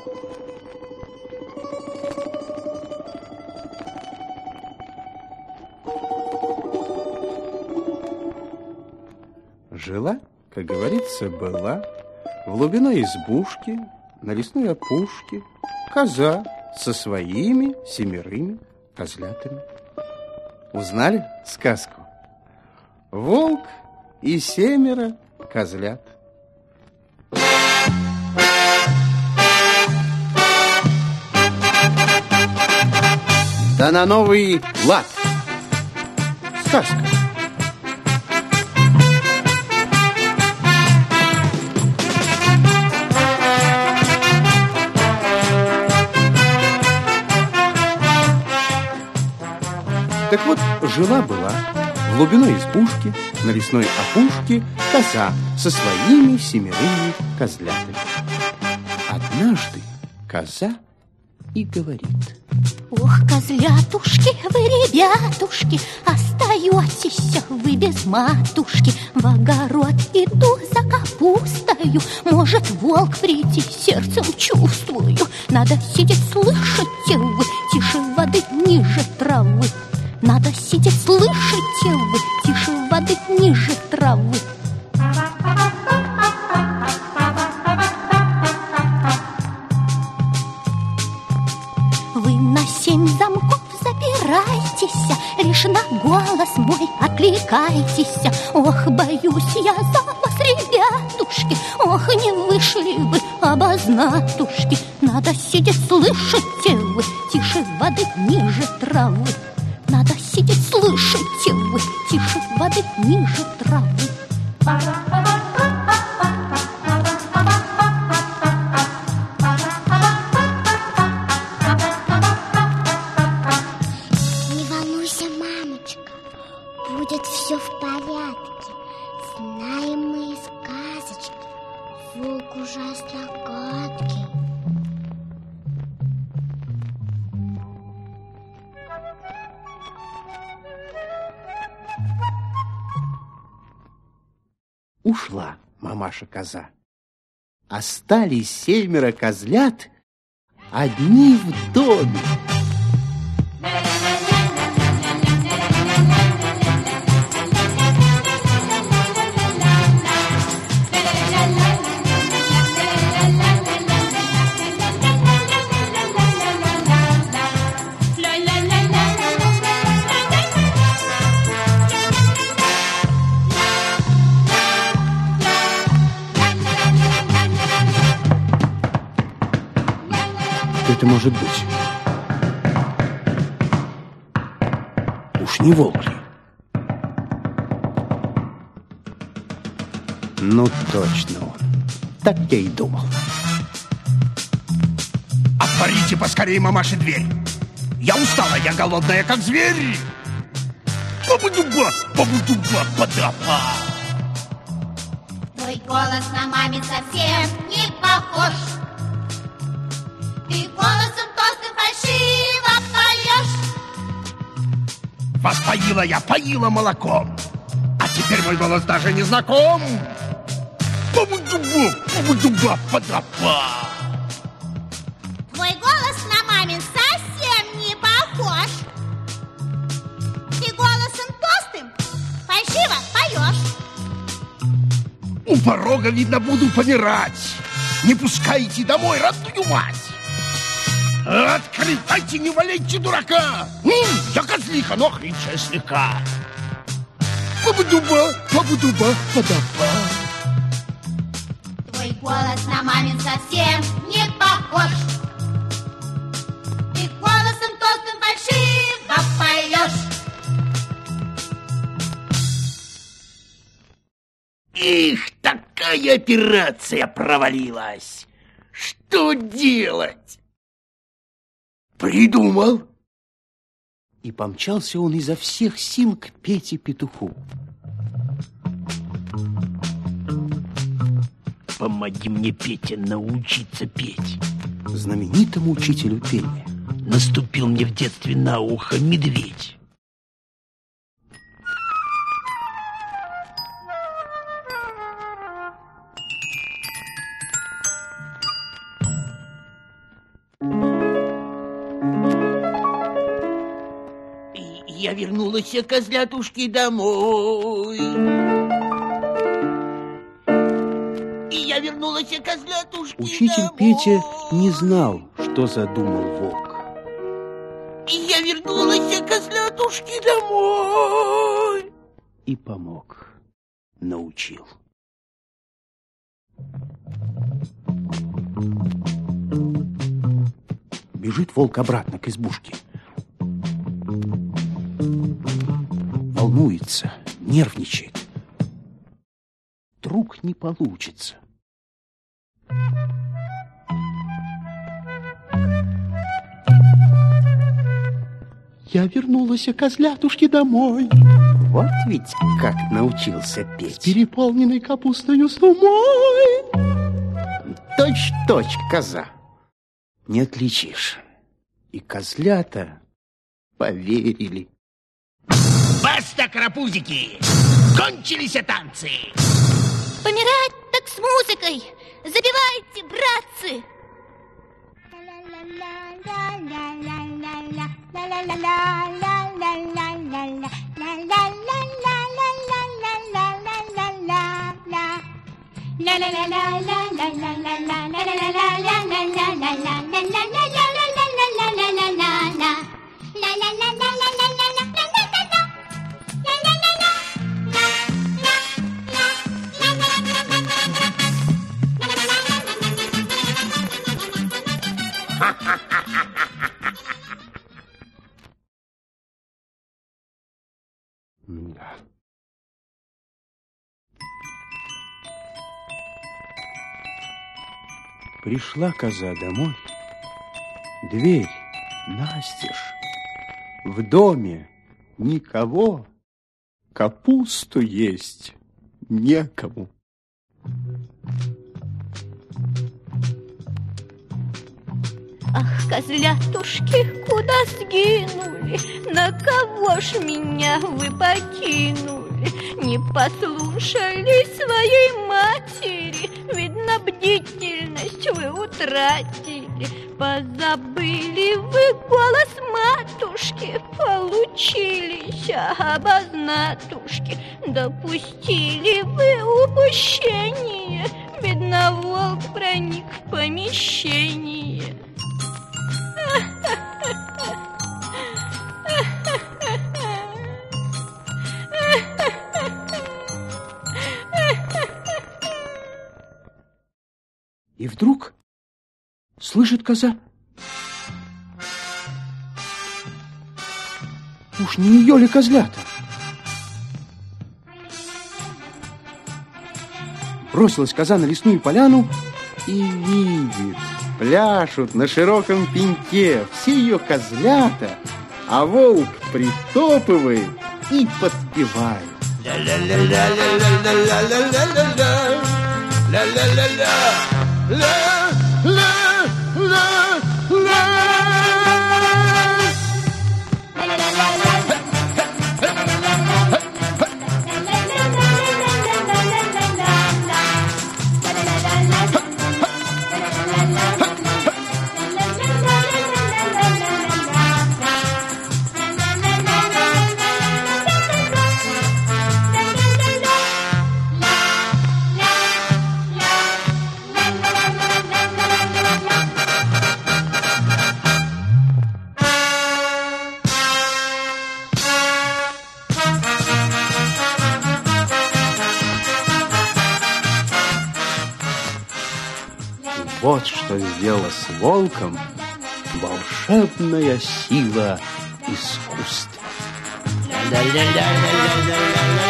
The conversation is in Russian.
Жила, как говорится, была в глубиной избушке на лесной опушке коза со своими 7 козлятами. Узнали сказку? Волк и 7 козлят. Да на новый лад. Сказка. Так вот, жила-была в глубиной избушки на лесной опушке коза со своими 7 козлятами. Однажды коза и говорит: ох, козлятушки, вы, ребятушки, остаетесь вы без матушки. В огород иду за капустою, может волк прийти, сердцем чувствую. Надо сидеть, слышите вы, тише воды, ниже травы. Надо сидеть, слышите вы, тише воды, ниже травы. Вы на 7 замков запирайтесь, лишь на голос мой откликайтесь. Ох, боюсь я за вас, ребятушки, ох, не вышли вы обознатушки. Надо сидеть, слышите вы, тише воды, ниже травы. Надо сидеть, слышите вы, тише воды, ниже травы. Не волнуйся, мамочка, будет все в порядке. Знаем мы из сказочки, волк ужасно гадкий. Ушла мамаша-коза. Остались 7 козлят одни в доме. Это может быть? Уж не волк ли? Ну, точно он. Так я и думал. Отворите поскорее, мамаши, дверь. Я устала, я голодная, как зверь. Бабудуба, бабудуба, подапа. Твой голос на маме совсем не похож. Ты голосом толстым фальшиво поешь. Вас поила я, поила молоком. А теперь мой голос даже не знаком. Бабудуба, бабудуба, подапа. Твой голос на мамин совсем не похож. Ты голосом толстым фальшиво поешь. У порога, видно, буду помирать. Не пускайте домой родную мать. Открывайте, не валяйте дурака. Я козлиха, но хрипшая слегка. Бабудуба, бабудуба, подапа. Твой голос на мамин совсем не похож. Ты голосом толстым фальшиво поешь. Их, такая операция провалилась. Что делать? Придумал. И помчался он изо всех сил к Пете-петуху. Помоги мне, Петя, научиться петь. Знаменитому учителю пения. Наступил мне в детстве на ухо медведь. Я вернулась, козлятушки, домой. И я вернулась, козлятушки, Учитель домой. Петя не знал, что задумал волк. И я вернулась, козлятушки, домой. И помог, научил. Бежит волк обратно к избушке. Волнуется, нервничает. Вдруг не получится. Я вернулась, козлятушки, домой. Вот ведь как научился петь. С переполненной капустою сумой. Точь-точь коза. Не отличишь. И козлята поверили. Баста, карапузики! Кончились танцы! Помирать так с музыкой! Забивайте, братцы! Да. Пришла коза домой. Дверь настежь. В доме никого. Капусту есть некому. Ах, козлятушки, куда сгинули? На кого ж меня вы покинули? Не послушали своей матери, видно, бдительность вы утратили. Позабыли вы голос матушки, получились обознатушки. Допустили вы упущение, видно, волк проник в помещение. И вдруг слышит коза. Уж не ее ли козлята? Бросилась коза на лесную поляну и видит, пляшут на широком пеньке все ее козлята, а волк притопывает и подпевает. Вот что сделала с волком волшебная сила искусства. Ля-ля-ля-ля-ля-ля-ля-ля.